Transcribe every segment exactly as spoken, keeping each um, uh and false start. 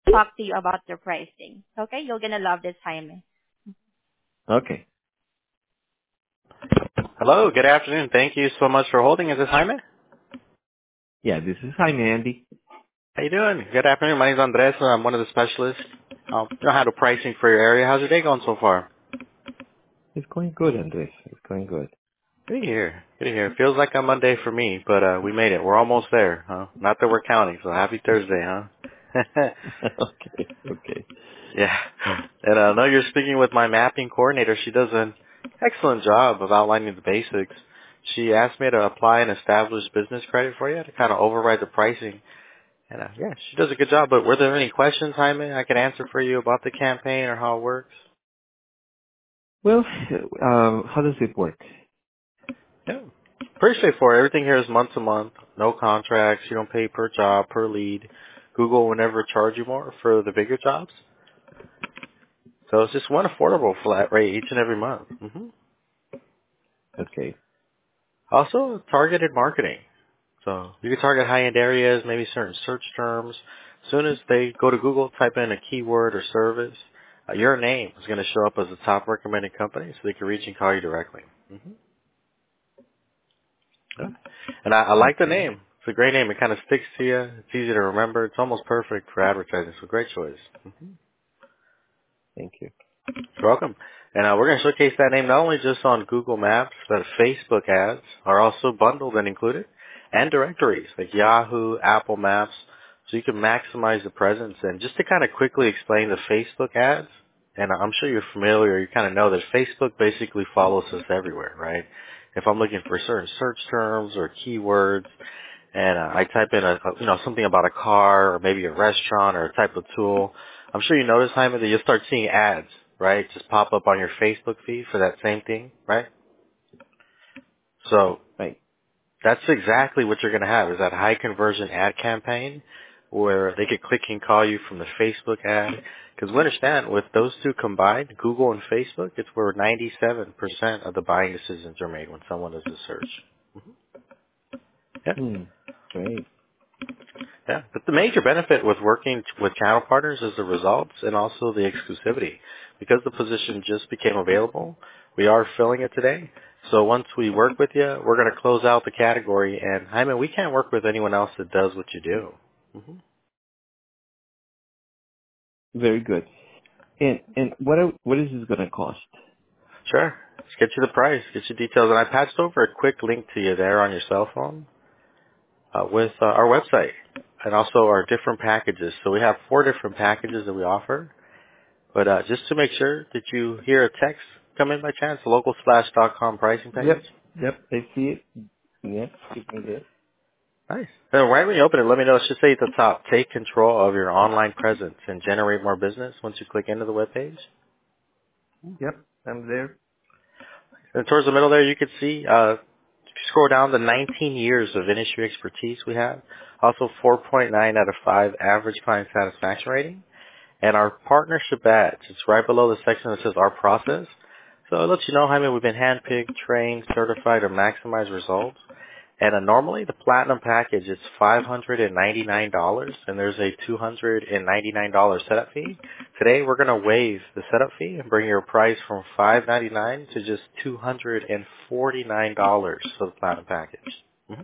talk to you about the pricing. Okay, you're gonna love this, Jaime. Okay. Hello, good afternoon. Thank you so much for holding. Is this Jaime? Yeah, this is Jaime, Andy. How you doing? Good afternoon. My name is Andres. I'm one of the specialists. Um, you know how to pricing for your area. How's your day going so far? It's going good, Andres. It's going good. Good to hear. Good to hear. It feels like a Monday for me, but uh, we made it. We're almost there. Huh? Not that we're counting, so happy Thursday, huh? Okay, okay. Yeah. And uh, I know you're speaking with my mapping coordinator. She does an excellent job of outlining the basics. She asked me to apply an established business credit for you to kind of override the pricing. And uh, yeah, she does a good job. But were there any questions, Jaime, I can answer for you about the campaign or how it works? Well, um, how does it work? Yeah. Pretty straightforward. Everything here is month to month. No contracts. You don't pay per job, per lead. Google will never charge you more for the bigger jobs. So it's just one affordable flat rate each and every month. hmm Okay. Also, targeted marketing. So you can target high-end areas, maybe certain search terms. As soon as they go to Google, type in a keyword or service, uh, your name is going to show up as a top recommended company so they can reach and call you directly. hmm Yeah. And I, I like the Okay. name. It's a great name. It kind of sticks to you. It's easy to remember. It's almost perfect for advertising. So great choice. hmm Thank you. You're welcome. And uh, we're going to showcase that name not only just on Google Maps, but Facebook ads are also bundled and included, and directories like Yahoo, Apple Maps, so you can maximize the presence. And just to kind of quickly explain the Facebook ads, and I'm sure you're familiar, you kind of know that Facebook basically follows us everywhere, right? If I'm looking for certain search terms or keywords, and uh, I type in a, a you know something about a car or maybe a restaurant or a type of tool, I'm sure you notice, Jaime, that you'll start seeing ads, right? Just pop up on your Facebook feed for that same thing, right? So Right. that's exactly what you're going to have is that high conversion ad campaign where they could click and call you from the Facebook ad. Because we understand with those two combined, Google and Facebook, it's where ninety-seven percent of the buying decisions are made when someone does a search. Yeah. Hmm. Great. Yeah, but the major benefit with working t- with channel partners is the results and also the exclusivity. Because the position just became available, we are filling it today. So once we work with you, we're going to close out the category. And Jaime, we can't work with anyone else that does what you do. hmm Very good. And and what are- what is this going to cost? Sure. Let's get you the price, get you details. And I patched over a quick link to you there on your cell phone uh, with uh, our website and also our different packages. So we have four different packages that we offer. But uh, just to make sure, did you hear a text come in by chance? The local slash dot com pricing page? Yep. Yep. I see it. Yep. Give me this. Nice. And right when you open it, let me know. It should say at the top, take control of your online presence and generate more business once you click into the web page. Yep. I'm there. And towards the middle there, you can see, uh, scroll down the nineteen years of industry expertise we have. Also four point nine out of five average client satisfaction rating. And our partnership ads, it's right below the section that says our process. So it lets you know, Jaime, we've been handpicked, trained, certified to maximize results. And uh, normally the platinum package is five hundred ninety-nine dollars and there's a two hundred ninety-nine dollars setup fee. Today we're going to waive the setup fee and bring your price from five hundred ninety-nine dollars to just two hundred forty-nine dollars for the platinum package. hmm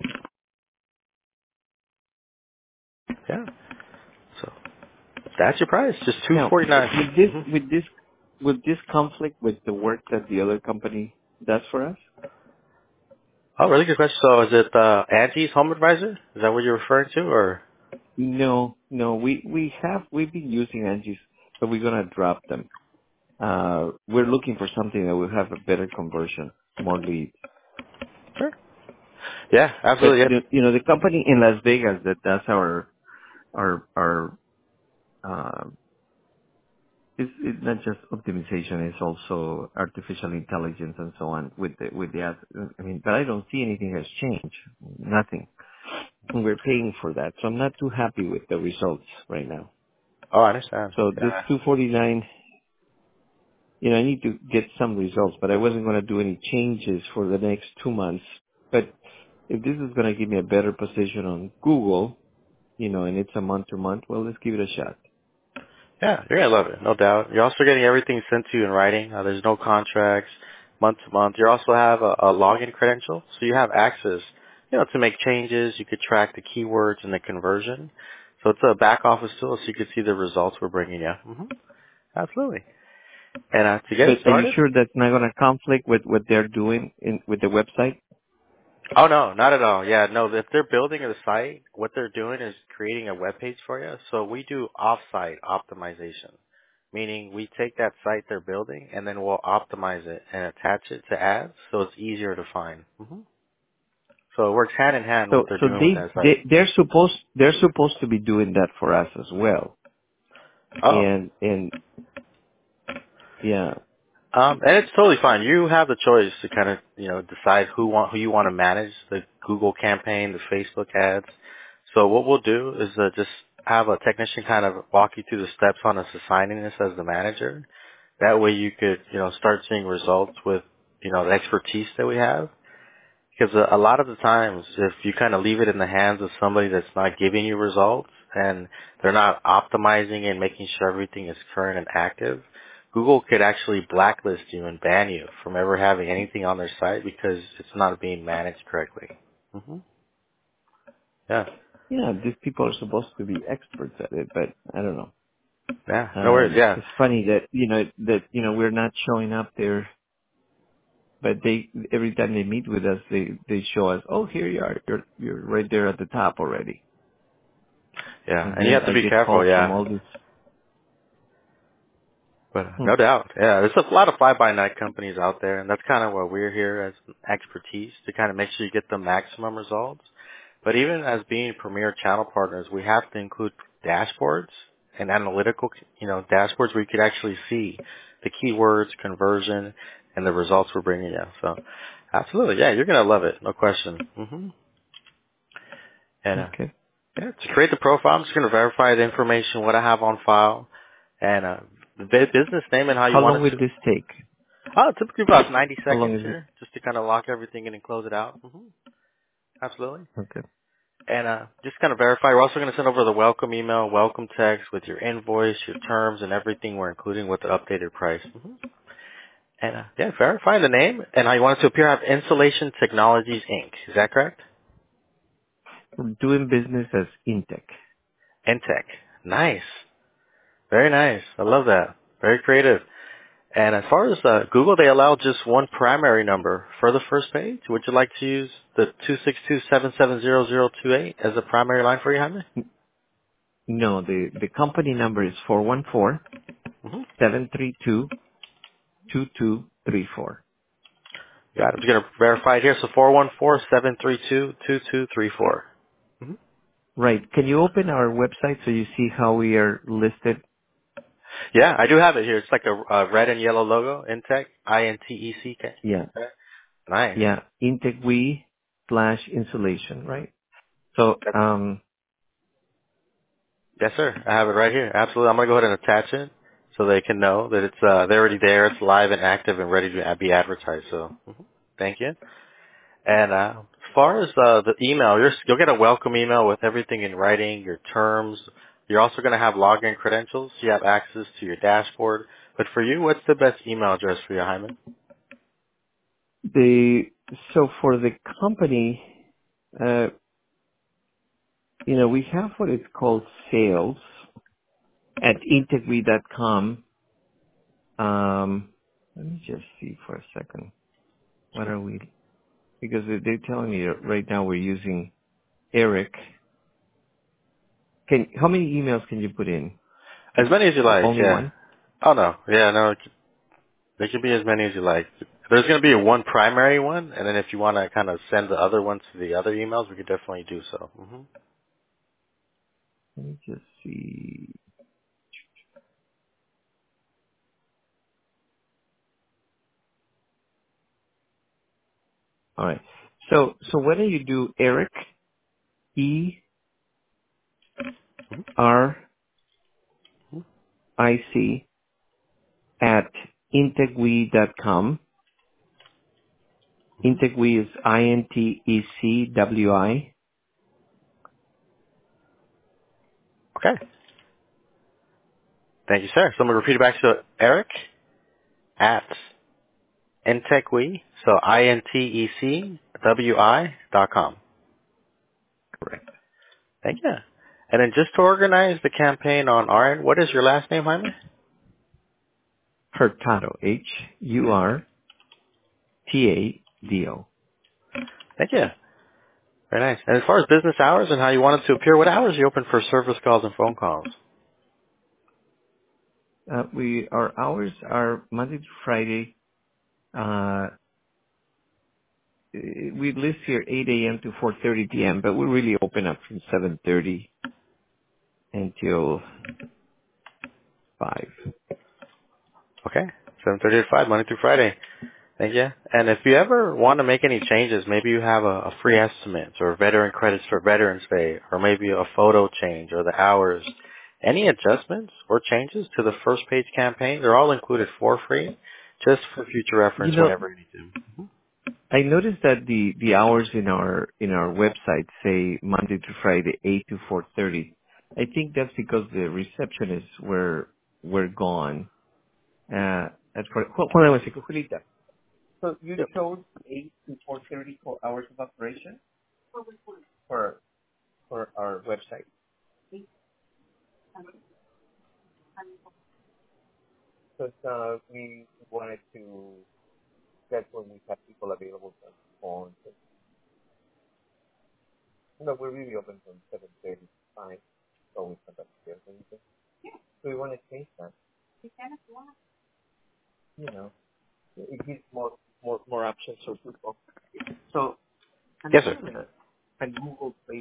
Yeah. So that's your price, just Now, with this two hundred forty-nine dollars. with this with this conflict with the work that the other company does for us? Oh, really good question. So is it uh, Angie's Home Advisor? Is that what you're referring to, or? No, no. We we have we've been using Angie's, but we're gonna drop them. Uh, we're looking for something that will have a better conversion, more leads. Sure. Yeah, But absolutely. the, you know, the company in Las Vegas that does our our our uh, it's, it's not just optimization; it's also artificial intelligence and so on with the with the ads. I mean, but I don't see anything has changed. Nothing. And we're paying for that, so I'm not too happy with the results right now. Oh, I understand. So this Yeah. two forty-nine, you know, I need to get some results, but I wasn't going to do any changes for the next two months. But if this is going to give me a better position on Google, you know, and it's a month to month, well, let's give it a shot. Yeah, you're going to love it, no doubt. You're also getting everything sent to you in writing. Uh, there's no contracts, month to month. You also have a, a login credential, so you have access, you know, to make changes. You could track the keywords and the conversion. So it's a back office tool, so you can see the results we're bringing you. hmm Absolutely. And uh, to get it But are you started, sure that's not going to conflict with what they're doing in with the website? oh no, not at all. Yeah, no, if they're building a site, what they're doing is creating a web page for you. So we do off-site optimization, meaning we take that site they're building and then we'll optimize it and attach it to ads so it's easier to find. hmm So it works hand in hand what So they're so doing with they that they site. they're supposed they're supposed to be doing that for us as well. Oh, And and yeah. Um, and it's totally fine. You have the choice to kind of, you know, decide who want who you want to manage the Google campaign, the Facebook ads. So what we'll do is uh, just have a technician kind of walk you through the steps on us assigning this as the manager. That way you could, you know, start seeing results with, you know, the expertise that we have. Because a, a lot of the times, if you kind of leave it in the hands of somebody that's not giving you results and they're not optimizing and making sure everything is current and active, Google could actually blacklist you and ban you from ever having anything on their site because it's not being managed correctly. hmm Yeah. Yeah, these people are supposed to be experts at it, but I don't know. Yeah. No worries. Um Yeah. it's funny that you know that you know we're not showing up there, but they every time they meet with us they they show us, "Oh, here you are. You're you're right there at the top already." Yeah. And And you then have to I be get careful. calls from Yeah. all these. But uh, Hmm, no doubt, yeah, there's a lot of fly-by-night companies out there, and that's kind of where we're here as expertise to kind of make sure you get the maximum results. But even as being premier channel partners, we have to include dashboards and analytical, you know, dashboards where you could actually see the keywords, conversion, and the results we're bringing you. So, absolutely, yeah, you're gonna love it, no question. hmm And uh, okay. yeah, to create the profile, I'm just gonna verify the information, what I have on file, and uh, the bu- business name and how you How want long it would to. this take? Oh, typically about ninety How long seconds is it? here, just to kind of lock everything in and close it out. hmm Absolutely. Okay. And uh, just kind of verify, we're also going to send over the welcome email, welcome text with your invoice, your terms, and everything we're including with the updated price. hmm And uh, yeah, verify the name and how you want it to appear. I have Insulation Technologies, Incorporated. Is that correct? We're doing business as Intech. Intech. Nice. Very nice. I love that. Very creative. And as far as uh, Google, they allow just one primary number for the first page. Would you like to use the two six two, seven seven zero zero two eight as a primary line for you, Jaime? No, the the company number is four one four Mm-hmm. seven three two two two three four. Got it. I'm just going to verify it here. So four one four, seven three two, two two three four. Mm-hmm. Right. Can you open our website so you see how we are listed? Yeah, I do have it here. It's like a, a red and yellow logo, Intech, I N T E C K. Yeah. Nice. Yeah. Intech we slash insulation, right? So, That's, um, yes, sir. I have it right here. Absolutely. I'm going to go ahead and attach it so they can know that it's uh, they're already there. It's live and active and ready to be advertised. So mhm. Thank you. And uh, as far as uh, the email, you're, you'll get a welcome email with everything in writing, your terms. You're also going to have login credentials. So you have access to your dashboard. But for you, what's the best email address for you, Hyman? the, so for the company, uh, you know, we have what is called sales at intechwe dot com. Um, let me just see for a second. What are we, because they- they're telling me that right now we're using Eric. Can, how many emails can you put in? As many as you like, Only yeah. one? Oh, no. Yeah, no. it c- There can be as many as you like. There's going to be one primary one, and then if you want to kind of send the other ones to the other emails, we could definitely do so. hmm Let me just see. All right. So, so why don't you do Eric, E R I C at intechwe dot com. Intechwe is I N T E C W I. Okay. Thank you, sir. So I'm going to repeat it back to Eric at Intecwi, so I N T E C W I dot com. Correct. Thank you. And then just to organize the campaign on our end, what is your last name, Jaime? Hurtado. H U R T A D O. Thank you. Very nice. And as far as business hours and how you want it to appear, what hours are you open for service calls and phone calls? Uh, we our hours are Monday to Friday. Uh, we list here eight a.m. to four thirty p.m., but we really open up from seven thirty until five. Okay. seven thirty to five, Monday through Friday. Thank you. And if you ever want to make any changes, maybe you have a, a free estimate or veteran credits for Veterans Day, or maybe a photo change or the hours, any adjustments or changes to the first page campaign, they're all included for free, just for future reference You know, whenever you need to. Mm-hmm. I noticed that the, the hours in our in our website say Monday to Friday, eight to four thirty. I think that's because the receptionists were were gone. Uh, as for hold hold on one second, Julita. So you Yep. chose eight to four thirty for hours of operation for for our website. Because uh, we wanted to. That's when we have people available on phones. No, we're really open from seven thirty to five. So we come upstairs and anything. So we want to change that. You know, it gives more more more options for people. So I'm Yes, sir. doing a, a Google Play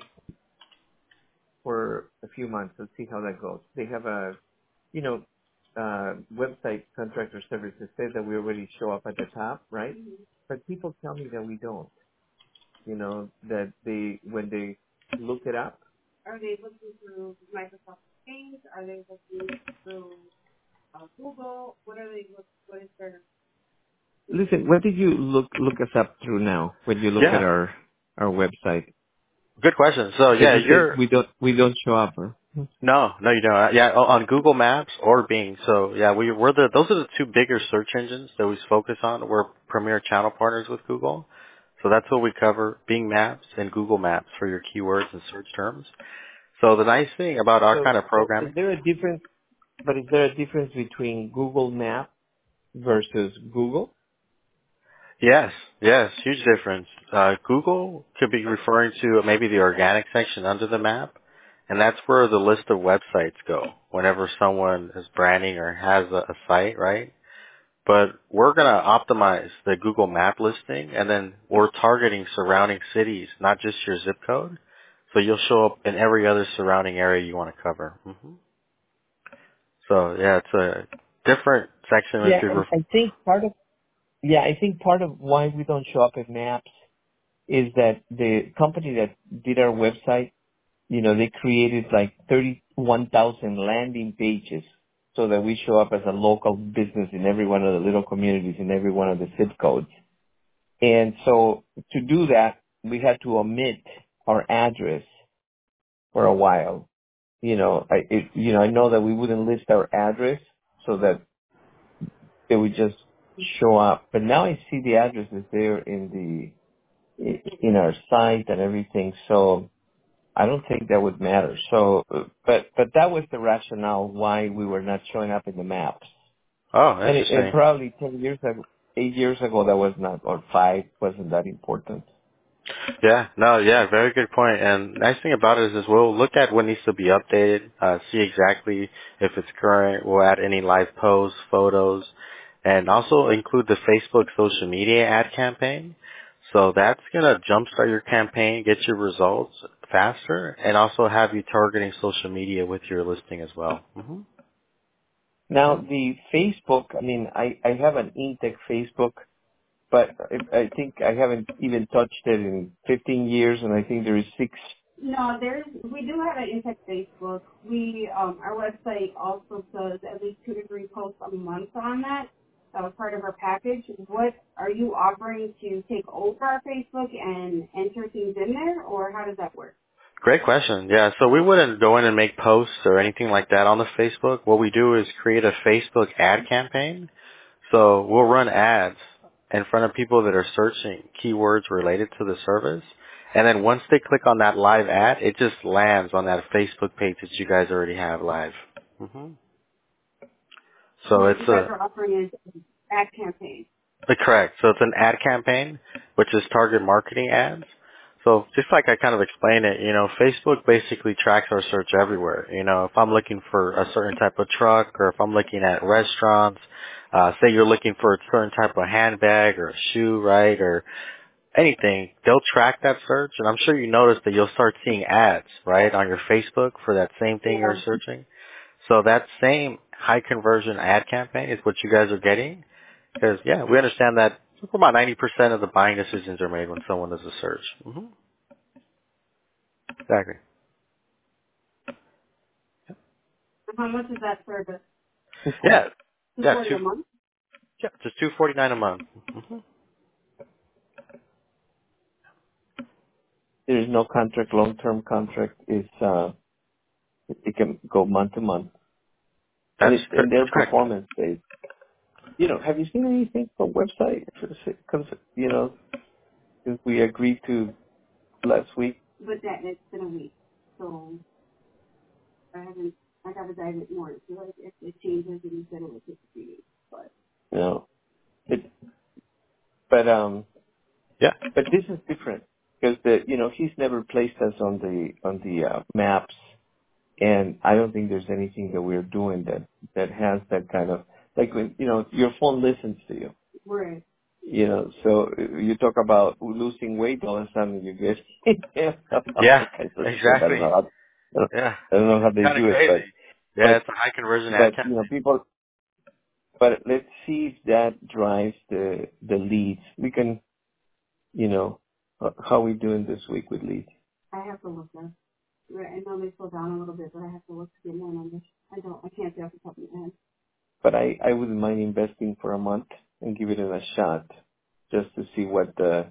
for a few months. Let's see how that goes. They have a, you know, uh, website contractor services says that we already show up at the top, right? Mm-hmm. But people tell me that we don't. You know, that they when they look it up. Are they looking through Microsoft Teams? Are they looking through uh, Google? What are they? Look, what is their? Listen, what did you look look us up through now when you look at Yeah. our our website? Good question. So Because yeah, you say you're we don't we don't show up. Or? no, no, you don't. Yeah, o- on Google Maps or Bing. So yeah, we we're the those are the two bigger search engines that we focus on. We're premier channel partners with Google, so that's what we cover: Bing Maps and Google Maps for your keywords and search terms. So the nice thing about our So, kind of so is programming, there a difference? But is there a difference between Google Maps versus Google? yes, yes, huge difference. Uh, Google could be referring to maybe the organic section under the map, and that's where the list of websites go whenever someone is branding or has a, a site, right? But we're going to optimize the Google map listing, and then we're targeting surrounding cities, not just your zip code. So you'll show up in every other surrounding area you want to cover. hmm So yeah, it's a different section if Yeah, you and ref- I think part of yeah, I think part of why we don't show up in Maps is that the company that did our website, you know, they created like thirty-one thousand landing pages so that we show up as a local business in every one of the little communities in every one of the zip codes. And so to do that, we had to omit our address for a while. You know, I, it, you know, I know that we wouldn't list our address so that it would just show up. But now I see the address is there in the, in our site and everything. So I don't think that would matter. So, uh, but, but that was the rationale why we were not showing up in the maps. Oh, And, it, and interesting. probably ten years ago, eight years ago, that was not, or five, wasn't that important. Yeah, no, yeah, very good point. And nice thing about it is, is we'll look at what needs to be updated, uh, see exactly if it's current. We'll add any live posts, photos, and also include the Facebook social media ad campaign. So that's going to jumpstart your campaign, get your results faster, and also have you targeting social media with your listing as well. hmm Now, the Facebook, I mean, I, I have an Intech Facebook, but I, I think I haven't even touched it in fifteen years, and I think there is six. No, there's we do have an Intech Facebook. We um our website also does at least two to three posts a month on that. That was part of our package. What are you offering to take over our Facebook and enter things in there, or how does that work? Great question. Yeah, so we wouldn't go in and make posts or anything like that on the Facebook. What we do is create a Facebook ad campaign. So we'll run ads in front of people that are searching keywords related to the service. And then once they click on that live ad, it just lands on that Facebook page that you guys already have live. hmm So What it's you guys a are offering is ad campaign. Uh, Correct. So it's an ad campaign, which is target marketing ads. So just like I kind of explained it, you know, Facebook basically tracks our search everywhere. You know, if I'm looking for a certain type of truck or if I'm looking at restaurants, uh, say you're looking for a certain type of handbag or a shoe, right, or anything, they'll track that search. And I'm sure you noticed that you'll start seeing ads, right, on your Facebook for that same thing you're Yeah. searching. So that same high conversion ad campaign is what you guys are getting. Because, yeah, we understand that about ninety percent of the buying decisions are made when someone does a search. hmm Exactly. How much is that service? Yeah. Two Yeah, forty two, a month? yeah just two forty nine a month. hmm There is no contract, long-term contract. It's, uh, it can go month to month. And That's, it's cor- in their that's correct. performance based. You know, have you seen anything from website? Because, you know, since we agreed to last week, But that it's been a week. So I haven't I gotta dive it more. So like if it changes and you said it would take a few weeks. But you know, it, but, um, Yeah. but this is different because the, you know, he's never placed us on the, on the, uh, maps. And I don't think there's anything that we're doing that, that has that kind of, like when, you know, your phone listens to you. right. You know, so uh, you talk about losing weight, all of a sudden you get Yeah, all kinds of shit. I don't exactly. know how, I don't Yeah. I don't know how they Kind of do it, crazy. but, Yeah, but, it's a high conversion ad but, you know, campaign. people, but let's see if that drives the, the leads. We can, you know, uh, how we doing this week with leads? I have to look there. Right, I know they slow down a little bit, but I have to look to get more numbers. I don't I can't say off the top of my head. But I, I wouldn't mind investing for a month and give it a shot just to see what the,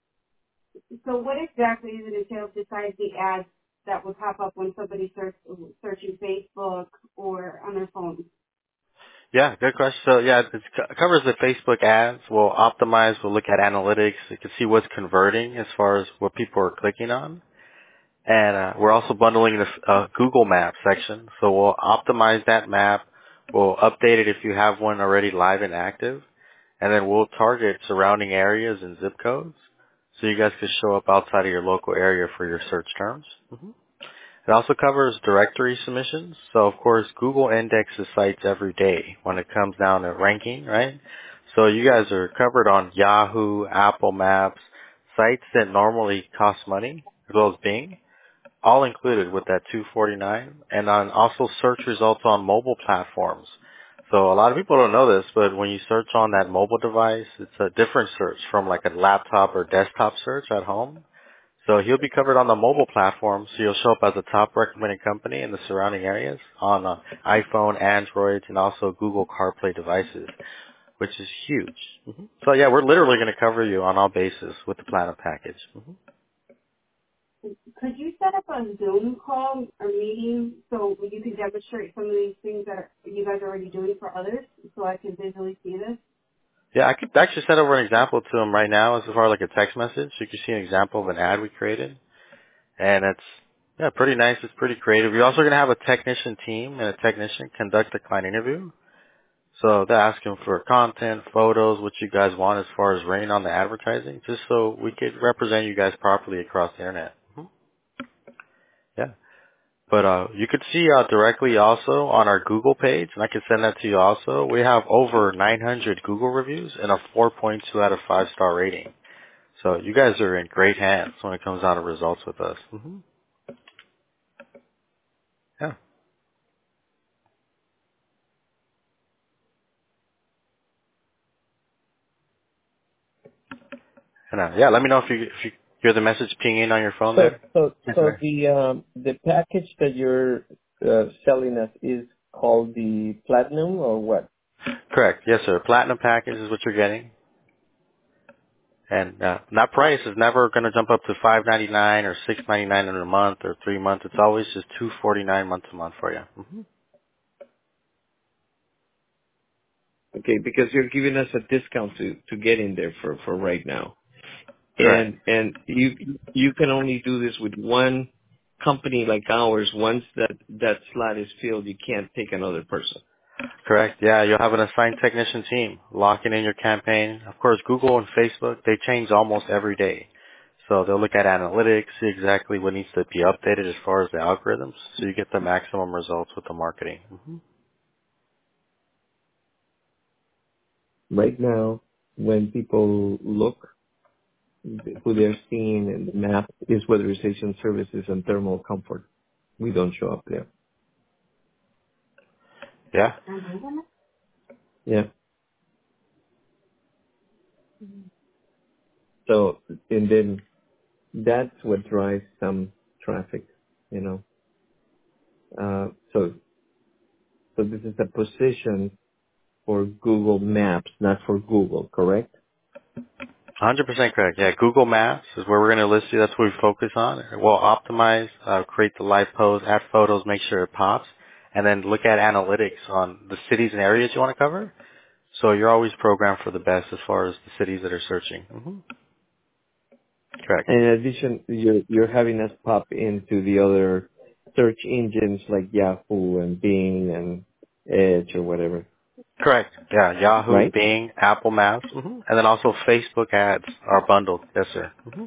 So what exactly is it entails besides the ads that would pop up when somebody search searching Facebook or on their phone? Yeah, good question. So yeah, it co- covers the Facebook ads. We'll optimize. We'll look at analytics. You can see what's converting as far as what people are clicking on. And uh, we're also bundling the uh, Google Maps section. So we'll optimize that map. We'll update it if you have one already live and active. And then we'll target surrounding areas and zip codes. So you guys can show up outside of your local area for your search terms. hmm It also covers directory submissions. So of course, Google indexes sites every day when it comes down to ranking, right? So you guys are covered on Yahoo, Apple Maps, sites that normally cost money, as well as Bing, all included with that two forty-nine, and on also search results on mobile platforms. So a lot of people don't know this, but when you search on that mobile device, it's a different search from like a laptop or desktop search at home. So he'll be covered on the mobile platform, so you'll show up as a top recommended company in the surrounding areas on uh, iPhone, Android, and also Google CarPlay devices, which is huge. hmm So yeah, we're literally going to cover you on all bases with the Platinum package. hmm Could you set up a Zoom call or meeting so you can demonstrate some of these things that you guys are already doing for others so I can visually see this? Yeah, I could actually send over an example to him right now as far as like a text message. You can see an example of an ad we created. And it's, yeah, pretty nice. It's pretty creative. We're also going to have a technician team and a technician conduct a client interview. So they're asking for content, photos, what you guys want as far as rating on the advertising, just so we could represent you guys properly across the internet. Mhm. Yeah. But uh, you could see uh, directly also on our Google page, and I can send that to you also. We have over nine hundred Google reviews and a four point two out of five star rating. So you guys are in great hands when it comes down to results with us. hmm Yeah. And uh, yeah, let me know if you if you hear the message ping in on your phone so, there. so, Yes, so sir. the, um, the package that you're uh, selling us is called the Platinum or what? Correct. Yes, sir. Platinum package is what you're getting. And uh, that price is never going to jump up to five ninety-nine or six ninety-nine in a month or three months. It's always just two forty-nine month to month for you. Mm-hmm. Okay, because you're giving us a discount to, to get in there for, for right now. Correct. And and you you can only do this with one company like ours. Once that, that slot is filled, you can't take another person. Correct. Yeah, you'll have an assigned technician team locking in your campaign. Of course, Google and Facebook, they change almost every day. So they'll look at analytics, see exactly what needs to be updated as far as the algorithms, so you get the maximum results with the marketing. Mm-hmm. Right now, when people look, who they're seeing in the map is weatherization services and thermal comfort. We don't show up there. Yeah. Yeah. So, and then that's what drives some traffic, you know. Uh, so, so this is a position for Google Maps, not for Google, correct? one hundred percent correct. Yeah, Google Maps is where we're going to list you. That's what we focus on. We'll optimize, uh, create the live post, add photos, make sure it pops, and then look at analytics on the cities and areas you want to cover. So you're always programmed for the best as far as the cities that are searching. Mm-hmm. Correct. In addition, you're, you're having us pop into the other search engines like Yahoo and Bing and Edge or whatever, Correct. Yeah, Yahoo, right? Bing, Apple Maps, mm-hmm. and then also Facebook ads are bundled. Yes, sir. Mm-hmm.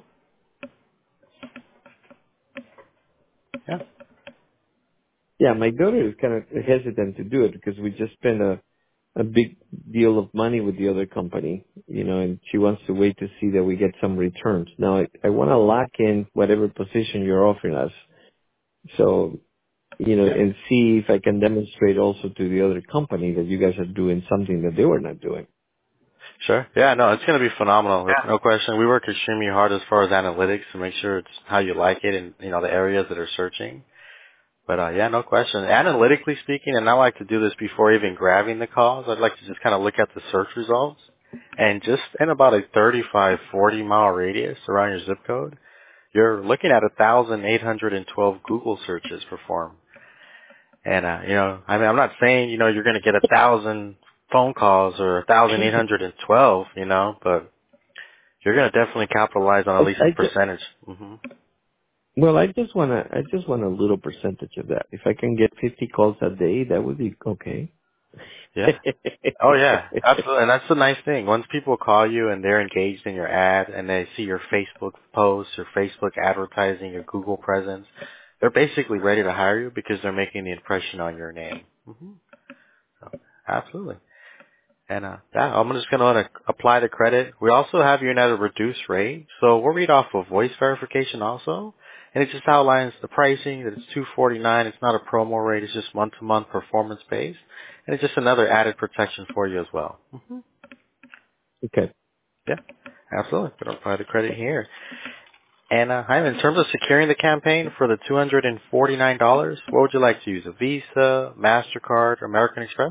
Yeah. Yeah, my daughter is kind of hesitant to do it because we just spent a, a big deal of money with the other company, you know, and she wants to wait to see that we get some returns. Now, I, I want to lock in whatever position you're offering us. So, you know, Yeah. and see if I can demonstrate also to the other company that you guys are doing something that they were not doing. Sure. Yeah, no, it's going to be phenomenal. There's no question. We work extremely hard as far as analytics to make sure it's how you like it and, you know, the areas that are searching. But, uh, yeah, no question. Analytically speaking, and I like to do this before even grabbing the calls, I'd like to just kind of look at the search results. And just in about a thirty-five, forty mile radius around your zip code, you're looking at one thousand eight hundred twelve Google searches performed. And, uh, you know, I mean, I'm not saying, you know, you're going to get a thousand phone calls or one thousand eight hundred twelve, you know, but you're going to definitely capitalize on I, at least I a just, percentage. hmm well, I just want to, I just want a little percentage of that. If I can get fifty calls a day, that would be okay. Yeah. Oh, yeah. Absolutely. And that's the nice thing. Once people call you and they're engaged in your ad and they see your Facebook posts, your Facebook advertising, your Google presence, they're basically ready to hire you because they're making the impression on your name. hmm So, absolutely. And uh, yeah, I'm just going to apply the credit. We also have you in at a reduced rate, so we'll read off of voice verification also, and it just outlines the pricing that it's two forty-nine. It's not a promo rate; it's just month to month performance based, and it's just another added protection for you as well. hmm Okay. Yeah, absolutely. We're going to apply the credit here. And uh, Jaime, in terms of securing the campaign for the two hundred forty-nine dollars, what would you like to use? A Visa, Mastercard, or American Express?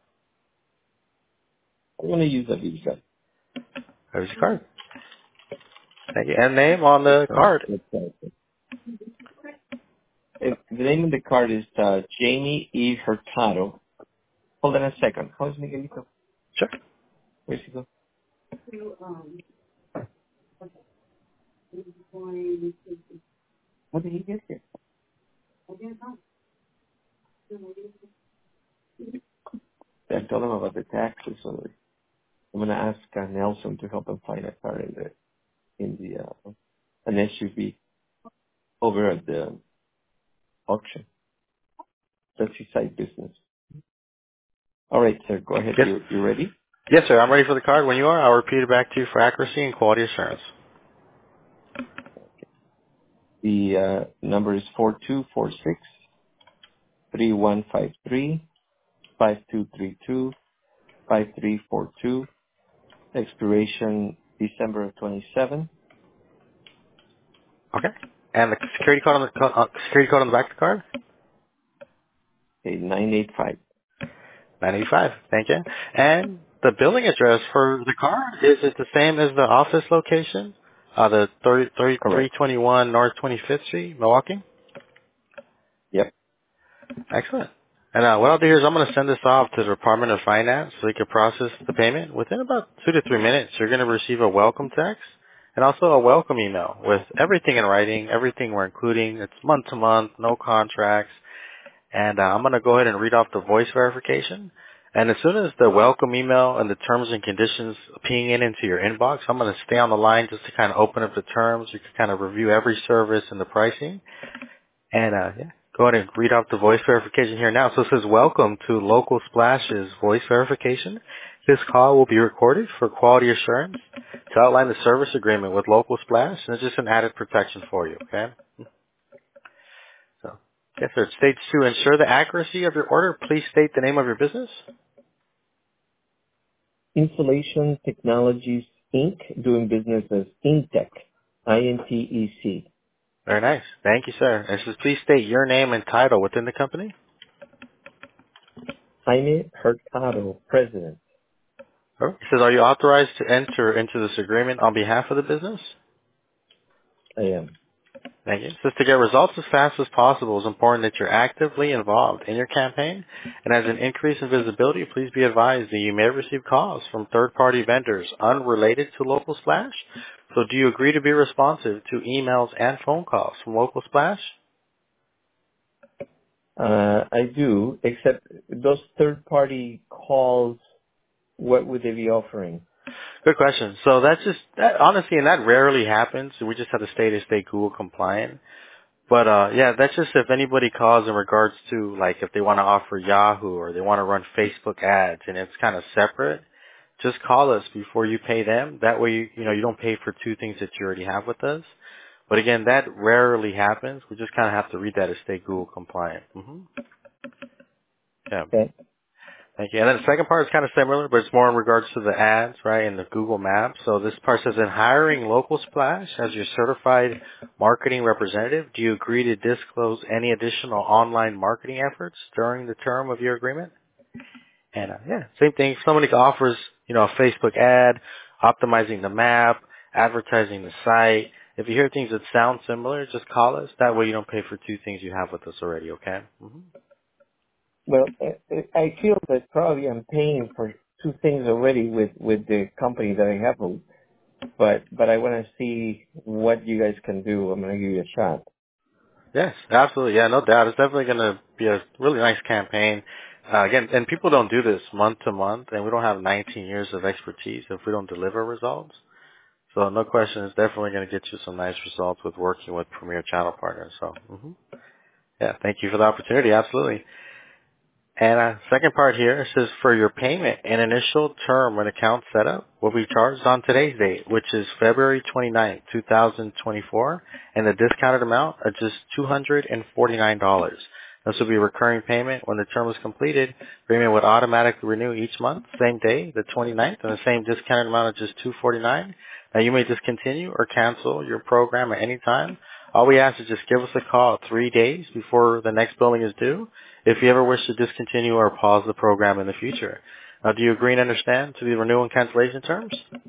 I'm going to use a Visa. There's your card. Thank you. And name on the So, card. let's try it. If the name of the card is uh, Jamie E. Hurtado. Hold on a second. How's Miguelito? Sure. Where's he go? What did he get here? I told him about the taxes, so I'm going to ask uh, Nelson to help him find a car in the in the uh, an S U V over at the auction. That's his side business. All right, sir. Go ahead. Yes. You you ready? Yes, sir. I'm ready for the card. When you are, I'll repeat it back to you for accuracy and quality assurance. The uh, number is four two four six three one five three five two three two five three four two. Expiration December of twenty seven. Okay. And the security code on the co- uh, security code on the back of the card? Okay, nine eight five. nine eighty-five. Thank you. And the billing address for the card, is it the same as the office location? Uh, the thirty, thirty-three Correct. twenty-one North twenty-fifth Street, Milwaukee? Yep. Excellent. And uh, what I'll do here is I'm going to send this off to the Department of Finance so they can process the payment. Within about two to three minutes, you're going to receive a welcome text and also a welcome email with everything in writing, everything we're including. It's month to month, no contracts. And uh, I'm going to go ahead and read off the voice verification. And as soon as the welcome email and the terms and conditions ping in into your inbox, I'm going to stay on the line just to kind of open up the terms. You can kind of review every service and the pricing. And uh, yeah, go ahead and read off the voice verification here now. So it says, welcome to Local Splash's voice verification. This call will be recorded for quality assurance to outline the service agreement with Local Splash, and it's just an added protection for you, okay? So, yes, sir. It states to ensure the accuracy of your order, please state the name of your business. Insulation Technologies Incorporated, doing business as Intec, I N T E C. Very nice. Thank you, sir. And it says, please state your name and title within the company. Jaime Hurtado, President. It says, are you authorized to enter into this agreement on behalf of the business? I am. Thank you. It says to get results as fast as possible, it's important that you're actively involved in your campaign. And as an increase in visibility, please be advised that you may receive calls from third-party vendors unrelated to Local Splash. So do you agree to be responsive to emails and phone calls from Local Splash? Uh, I do, except those third-party calls, what would they be offering? Good question. So that's just, that, honestly, and that rarely happens. We just have to stay to stay Google compliant. But, uh, yeah, that's just if anybody calls in regards to, like, if they want to offer Yahoo or they want to run Facebook ads and it's kind of separate, just call us before you pay them. That way, you, you know, you don't pay for two things that you already have with us. But again, that rarely happens. We just kind of have to read that to stay Google compliant. hmm Yeah. Okay. Thank you. And then the second part is kind of similar, but it's more in regards to the ads, right, and the Google Maps. So this part says, in hiring Local Splash as your certified marketing representative, do you agree to disclose any additional online marketing efforts during the term of your agreement? And uh, yeah, same thing. If somebody offers, you know, a Facebook ad, optimizing the map, advertising the site, if you hear things that sound similar, just call us. That way you don't pay for two things you have with us already, okay? Mm-hmm. Well, I I feel that probably I'm paying for two things already with, with the company that I have, but but I want to see what you guys can do. I'm going to give you a shot. Yes, absolutely. Yeah, no doubt. It's definitely going to be a really nice campaign. Uh, again, and people don't do this month to month, and we don't have nineteen years of expertise if we don't deliver results. So no question, it's definitely going to get you some nice results with working with Premier Channel Partners. So, hmm yeah, thank you for the opportunity. Absolutely. And uh, second part here says for your payment, an initial term when account setup will be charged on today's date, which is February twenty-ninth, twenty twenty-four, and the discounted amount of just two hundred forty-nine dollars. This will be a recurring payment. When the term is completed, premium would automatically renew each month, same day, the twenty-ninth, and the same discounted amount of just two hundred forty-nine dollars. Now you may discontinue or cancel your program at any time. All we ask is just give us a call three days before the next billing is due if you ever wish to discontinue or pause the program in the future. Now, do you agree and understand to the renewal and cancellation terms?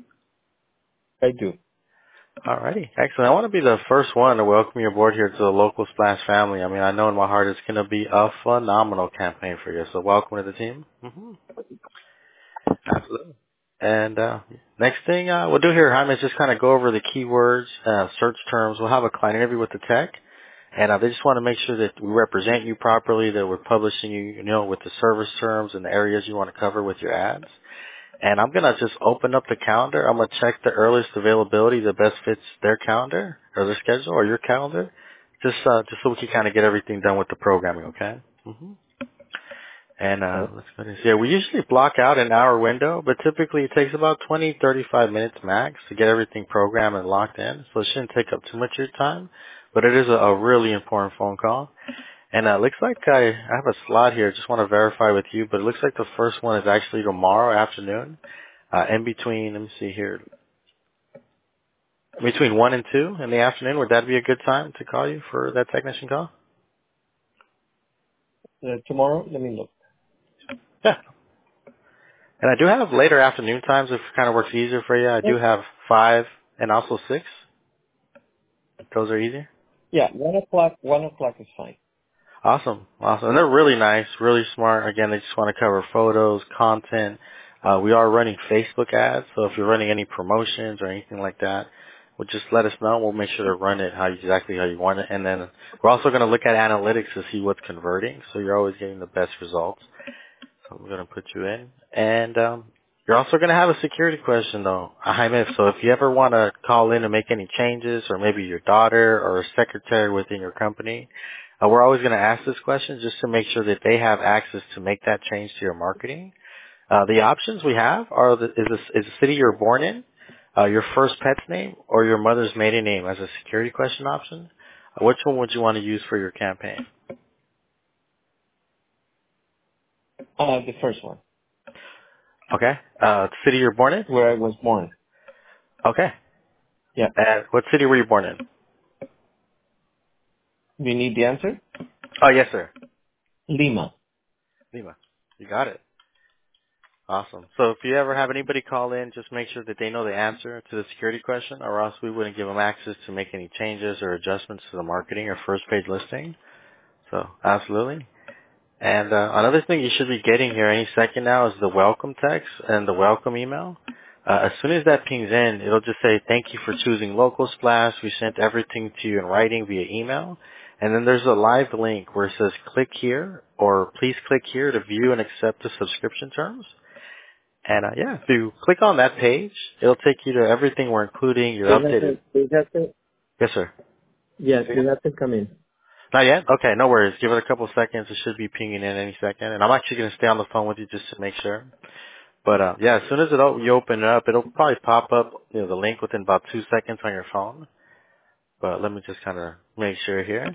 I do. Alrighty, excellent. I want to be the first one to welcome you aboard here to the Local Splash family. I mean, I know in my heart it's going to be a phenomenal campaign for you, so welcome to the team. Mm-hmm. Absolutely. And uh, next thing uh, we'll do here, Jaime, is just kind of go over the keywords, uh, search terms. We'll have a client interview with the tech, and uh, they just want to make sure that we represent you properly, that we're publishing you, you know, with the service terms and the areas you want to cover with your ads. And I'm going to just open up the calendar. I'm going to check the earliest availability that best fits their calendar or their schedule or your calendar, just uh, just so we can kind of get everything done with the programming, okay? Mm-hmm. And uh, Okay. let's go ahead and see. We usually block out an hour window, but typically it takes about twenty, thirty-five minutes max to get everything programmed and locked in. So it shouldn't take up too much of your time, but it is a, a really important phone call. And uh, looks like I, I have a slot here. Just want to verify with you, but it looks like the first one is actually tomorrow afternoon, uh, in between. Let me see here, between one and two in the afternoon. Would that be a good time to call you for that technician call? Uh, tomorrow, let me look. Yeah. And I do have later afternoon times if it kind of works easier for you. I do have five and also six. Those are easier. Yeah, one o'clock. One o'clock is fine. Awesome, awesome. And they're really nice, really smart. Again, they just want to cover photos, content. Uh, we are running Facebook ads, so if you're running any promotions or anything like that, well, just let us know. We'll make sure to run it how exactly how you want it. And then we're also going to look at analytics to see what's converting, so you're always getting the best results. So we're going to put you in. And um, you're also going to have a security question, though, Jaime. So if you ever want to call in and make any changes, or maybe your daughter or a secretary within your company, uh, we're always going to ask this question just to make sure that they have access to make that change to your marketing. Uh, the options we have are the, is, the, is the city you're born in, uh, your first pet's name, or your mother's maiden name as a security question option. Uh, which one would you want to use for your campaign? Uh, the first one, Okay. Uh, city you're born in? where I was born. Okay. Yeah. And what city were you born in? Do you need the answer? Oh, yes, sir. Lima. Lima. You got it. Awesome. So if you ever have anybody call in, just make sure that they know the answer to the security question, or else we wouldn't give them access to make any changes or adjustments to the marketing or first page listing. So absolutely. And uh, another thing you should be getting here any second now is the welcome text and the welcome email. Uh, as soon as that pings in, it'll just say, thank you for choosing Local Splash. We sent everything to you in writing via email. And then there's a live link where it says click here, or please click here to view and accept the subscription terms. And uh, yeah, if you click on that page, it'll take you to everything we're including, your They updated. hasn't, they hasn't, Yes, sir. yes, they hasn't come in. Not yet? Okay, no worries. Give it a couple of seconds. It should be pinging in any second. And I'm actually going to stay on the phone with you just to make sure. But uh, yeah, as soon as it o- you open it up, it'll probably pop up, you know, the link within about two seconds on your phone. But let me just kind of make sure here.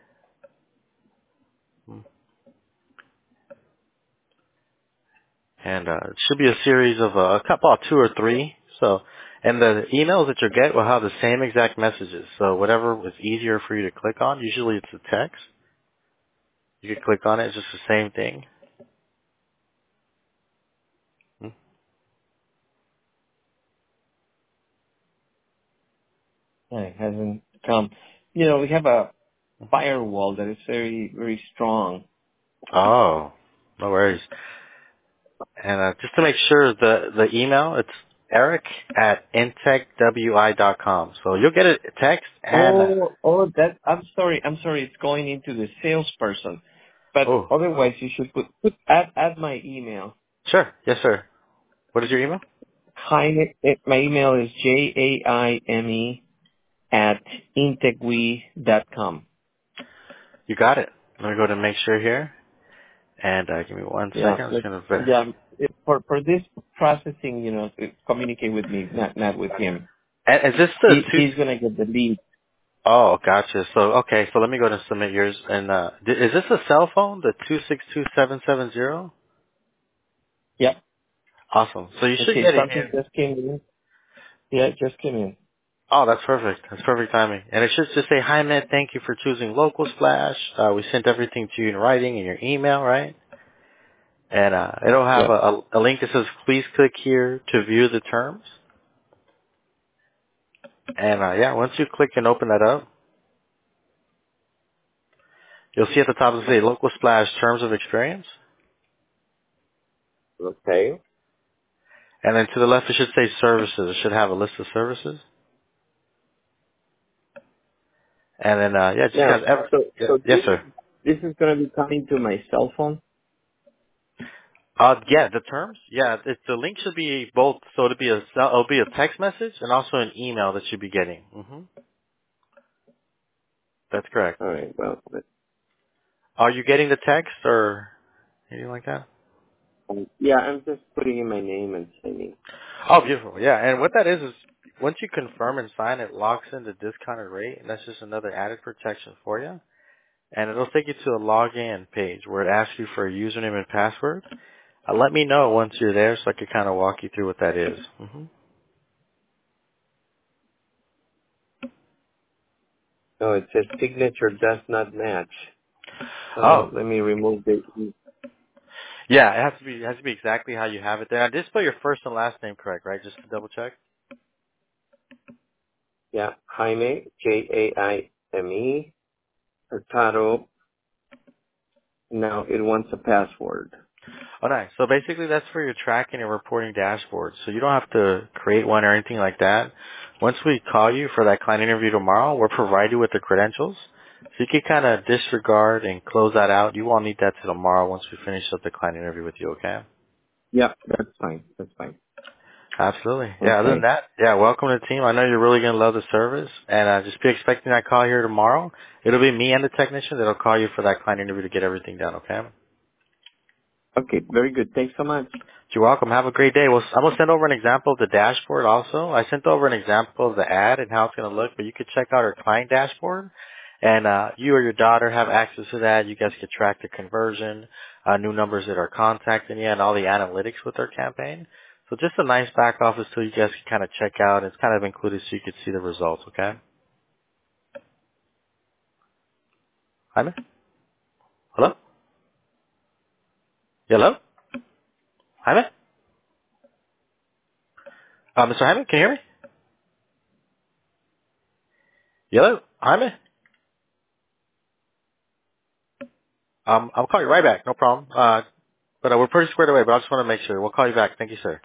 And uh, it should be a series of uh, a couple, two or three. So, and the emails that you get will have the same exact messages. So whatever was easier for you to click on, usually it's the text. You can click on it; it's just the same thing. Hmm. Yeah, it hasn't come. You know, we have a firewall that is very, very strong. Oh, no worries. And uh, just to make sure, the the email it's Eric at intech wi dot com. So you'll get a text and uh, Oh, oh, that, I'm sorry, I'm sorry, it's going into the salesperson. But oh, otherwise you should put, put, add, add my email. sure, yes, sir. What is your email? Jaime, eh, my email is J A I M E at intechwe dot com. You got it. Let me go to make sure here. And uh, give me one Yeah, second. I'm just like, gonna. Ver- yeah, it, for, for this processing, you know, it- communicate with me, not, not with him. and is this the He, two? he's gonna get the lead. Oh, gotcha. So okay, so let me go to submit yours. And uh, th- is this a cell phone? The two six two seven seven zero. Yeah. Awesome. So you should Okay, get it something in. just came in. Yeah, it just came in. Oh, that's perfect. That's perfect timing. And it should just say, hi, Matt. Thank you for choosing Local Splash. Uh, we sent everything to you in writing in your email, right? And uh, it'll have Yeah. a, a, a link that says, please click here to view the terms. And uh, yeah, once you click and open that up, you'll see at the top it say Local Splash Terms of Experience. Okay. And then to the left, it should say Services. It should have a list of services. And then, uh, yeah, it just Yeah. has every, So, yeah, so yes, this, sir. this is gonna be coming to my cell phone. Uh, yeah, the terms. Yeah, it, the link should be both. So it'll be a it'll be a text message and also an email that you'll be getting. hmm That's correct. All right. Well, but, Are you getting the text or anything like that? um, yeah, I'm just putting in my name and signing. Oh, beautiful. Yeah, and what that is is once you confirm and sign, it locks in the discounted rate, and that's just another added protection for you. And it'll take you to a login page where it asks you for a username and password. Uh, let me know once you're there so I can kind of walk you through what that is. Mm-hmm. Oh, it says signature does not match. Oh, So let me remove the. Yeah, it has to be it has to be exactly how you have it there. I did spell your first and last name correct, right? Just to double check. Yeah, Jaime, J A I M E, Hurtado. Now it wants a password. Oh, nice. So basically, that's for your tracking and reporting dashboard. So you don't have to create one or anything like that. Once we call you for that client interview tomorrow, we'll provide you with the credentials. So you can kind of disregard and close that out. You won't need that till tomorrow once we finish up the client interview with you, okay? Yeah, that's fine. That's fine. Absolutely. Yeah, other than Okay. that, yeah, welcome to the team. I know you're really going to love the service. And uh, just be expecting that call here tomorrow. It'll be me and the technician that'll call you for that client interview to get everything done, okay? Okay, very good. Thanks so much. You're welcome. Have a great day. Well, I'm going to send over an example of the dashboard also. I sent over an example of the ad and how it's going to look, but you could check out our client dashboard. And uh, you or your daughter have access to that. You guys can track the conversion, uh, new numbers that are contacting you, and all the analytics with our campaign. So just a nice back office tool you guys can kind of check out. It's kind of included so you can see the results, okay? Jaime? Hello? Hello? Jaime? Uh, Mister Jaime, can you hear me? Hello? Jaime? Um, I'll call you right back. No problem. Uh, but uh, we're pretty squared away, but I just want to make sure. We'll call you back. Thank you, sir.